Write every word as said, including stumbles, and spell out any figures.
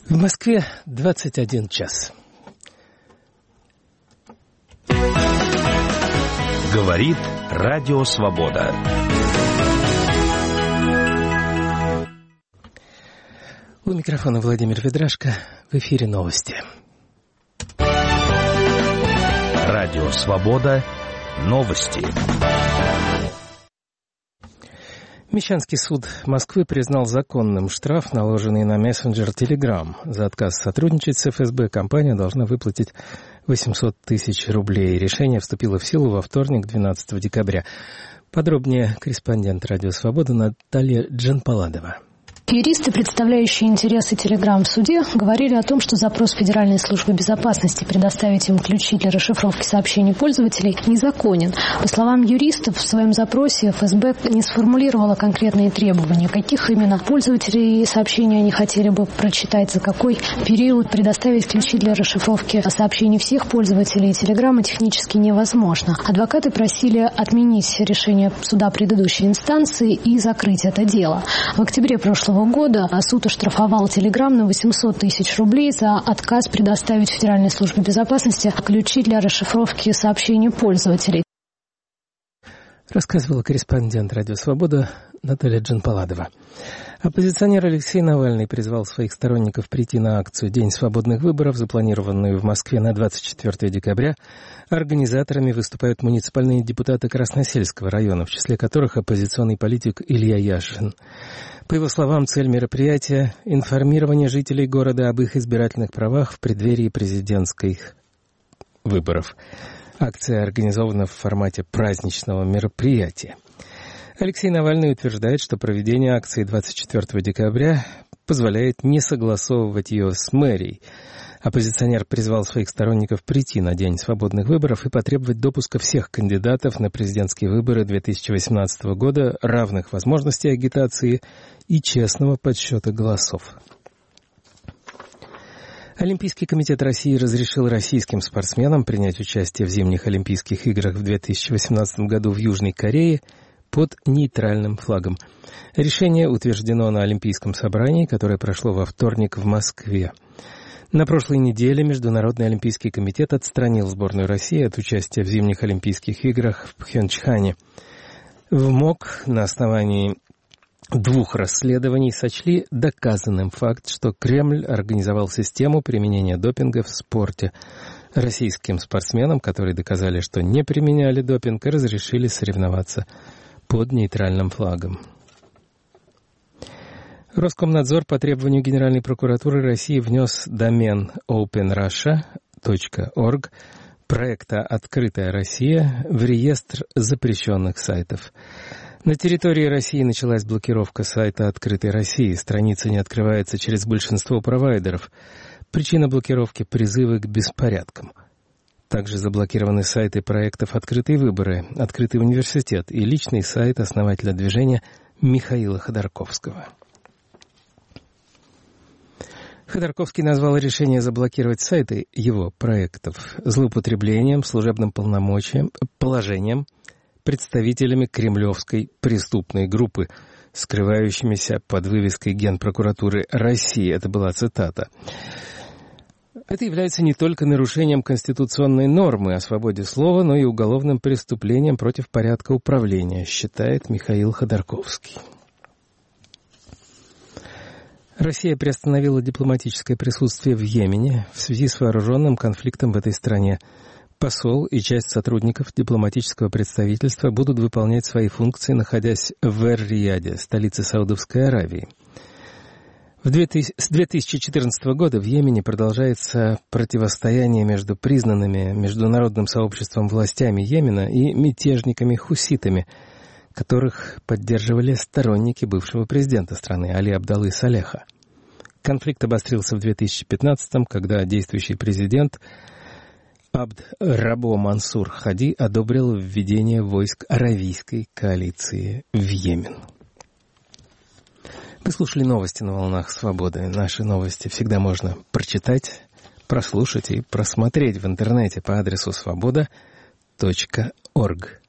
В Москве двадцать один час. Говорит Радио Свобода. У микрофона Владимир Ведрашко. В эфире новости. Радио Свобода. Новости. Мещанский суд Москвы признал законным штраф, наложенный на мессенджер Telegram. За отказ сотрудничать с эф эс бэ компания должна выплатить восемьсот тысяч рублей. Решение вступило в силу во вторник, двенадцатого декабря. Подробнее корреспондент Радио Свобода Наталья Джанпаладова. Юристы, представляющие интересы Telegram в суде, говорили о том, что запрос Федеральной службы безопасности предоставить им ключи для расшифровки сообщений пользователей незаконен. По словам юристов, в своем запросе эф эс бэ не сформулировала конкретные требования, каких именно пользователей сообщений они хотели бы прочитать, за какой период. Предоставить ключи для расшифровки сообщений всех пользователей Telegram технически невозможно. Адвокаты просили отменить решение суда предыдущей инстанции и закрыть это дело. В октябре прошлого года суд оштрафовал Telegram на восемьсот тысяч рублей за отказ предоставить Федеральной службе безопасности ключи для расшифровки сообщений пользователей. Рассказывала корреспондент Радио Свобода Наталья Джанпаладова. Оппозиционер Алексей Навальный призвал своих сторонников прийти на акцию «День свободных выборов», запланированную в Москве на двадцать четвёртого декабря. Организаторами выступают муниципальные депутаты Красносельского района, в числе которых оппозиционный политик Илья Яшин. По его словам, цель мероприятия – информирование жителей города об их избирательных правах в преддверии президентских выборов. Акция организована в формате праздничного мероприятия. Алексей Навальный утверждает, что проведение акции двадцать четвёртого декабря позволяет не согласовывать ее с мэрией. Оппозиционер призвал своих сторонников прийти на День свободных выборов и потребовать допуска всех кандидатов на президентские выборы две тысячи восемнадцатого года, равных возможностей агитации и честного подсчета голосов. Олимпийский комитет России разрешил российским спортсменам принять участие в зимних Олимпийских играх в две тысячи восемнадцатом году в Южной Корее под нейтральным флагом. Решение утверждено на Олимпийском собрании, которое прошло во вторник в Москве. На прошлой неделе Международный олимпийский комитет отстранил сборную России от участия в зимних Олимпийских играх в Пхенчхане. В МОК на основании двух расследований сочли доказанным факт, что Кремль организовал систему применения допинга в спорте. Российским спортсменам, которые доказали, что не применяли допинг, разрешили соревноваться под нейтральным флагом. Роскомнадзор по требованию Генеральной прокуратуры России внес домен оупен раша точка орг проекта «Открытая Россия» в реестр запрещенных сайтов. На территории России началась блокировка сайта «Открытой России». Страница не открывается через большинство провайдеров. Причина блокировки – призывы к беспорядкам. Также заблокированы сайты проектов «Открытые выборы», «Открытый университет» и личный сайт основателя движения Михаила Ходорковского. Ходорковский назвал решение заблокировать сайты его проектов злоупотреблением, служебным полномочием, положением, представителями кремлевской преступной группы, скрывающимися под вывеской Генпрокуратуры России. Это была цитата. Это является не только нарушением конституционной нормы о свободе слова, но и уголовным преступлением против порядка управления, считает Михаил Ходорковский. Россия приостановила дипломатическое присутствие в Йемене в связи с вооруженным конфликтом в этой стране. Посол и часть сотрудников дипломатического представительства будут выполнять свои функции, находясь в Эр-Рияде, столице Саудовской Аравии. С две тысячи четырнадцатого года в Йемене продолжается противостояние между признанными международным сообществом властями Йемена и мятежниками-хуситами, которых поддерживали сторонники бывшего президента страны Али Абдаллы Салеха. Конфликт обострился в две тысячи пятнадцатом, когда действующий президент Абд Рабо Мансур Хади одобрил введение войск аравийской коалиции в Йемен. Вы слушали новости на волнах Свободы. Наши новости всегда можно прочитать, прослушать и просмотреть в интернете по адресу свобода точка орг.